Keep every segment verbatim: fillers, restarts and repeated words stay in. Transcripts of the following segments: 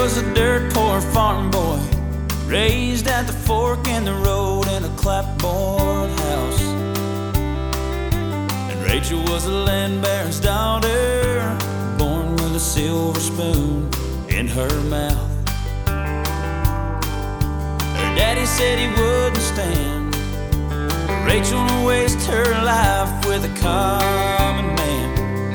was a dirt poor farm boy, raised at the fork in the road in a clapboard house. And Rachel was a land baron's daughter, born with a silver spoon in her mouth. Her daddy said he wouldn't stand Rachel to waste her life with a common man.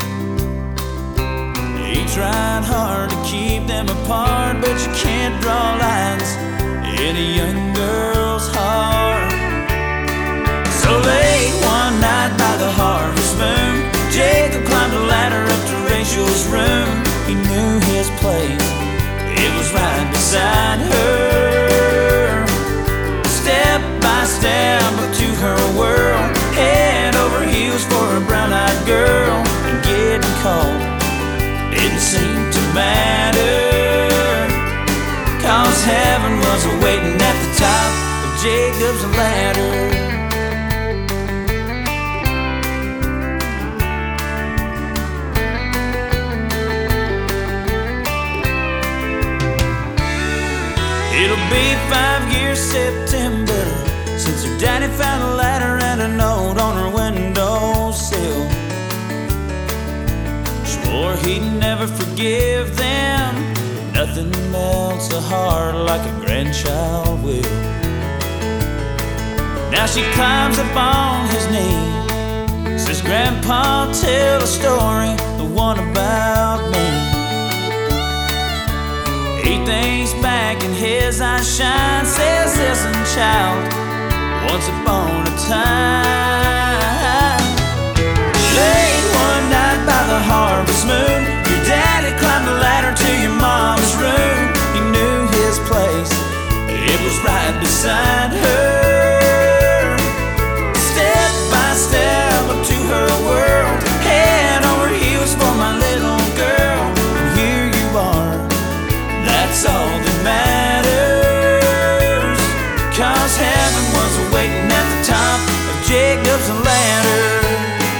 He tried hard to keep them apart, but you can't draw lines in a young girl's heart. So late one night by the harvest moon, Jacob climbed a ladder up to Rachel's room. He knew his place, it was right beside her. Step by step up to her world, head over heels for a brown-eyed girl. And getting caught didn't seem to matter, 'cause heaven was waiting at the top of Jacob's ladder. It'll be five years September since her daddy found a ladder and a note on her windowsill. Swore he'd never forgive them. Nothing melts a heart like a grandchild will. Now she climbs up on his knee, says, "Grandpa, tell a story, the one about me." He thinks back and his eyes shine, says, "Listen, child, once upon a time, late one night by the harvest moon, your daddy climbed the ladder to your mama's room. He knew his place, it was right beside her. Step by step up to her world, head over heels for my little girl. And here you are, that's all that matters, 'cause heaven was waiting at the top of Jacob's ladder.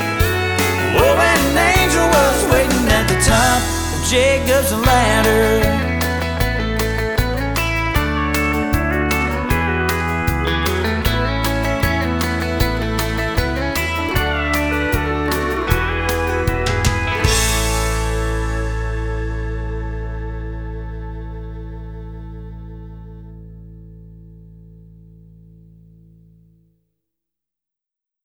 Oh, and an angel was waiting at the top of Jacob's ladder.